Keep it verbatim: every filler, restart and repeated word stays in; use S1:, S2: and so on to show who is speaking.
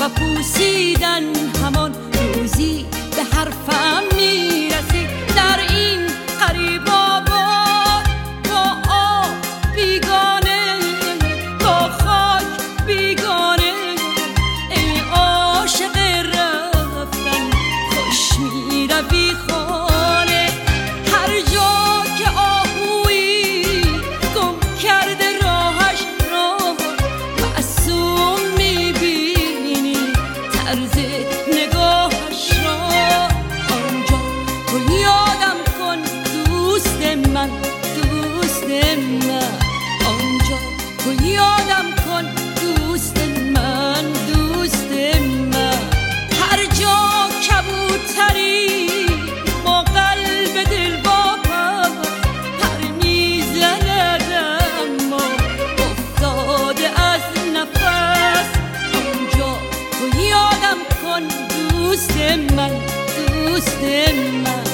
S1: و پوسیدن همان روزی به حرفم میرسی. در این غریب آباد با آب بیگانه، با خاک بیگانه، ای عاشق رفتن خوش میروی خانه. هر جا که آهویی گم کرده راهش را، معصوم میبینی طرز نگاهش را. آنجا تو یادم کن دوست من، دوست من. آنجا تو یادم کن دوست من، دوست من. هر جا کبوتری با قلب دل واپس پر میزند، اما افتاده از نفس. آنجا تو یادم کن دوست من، دوست من.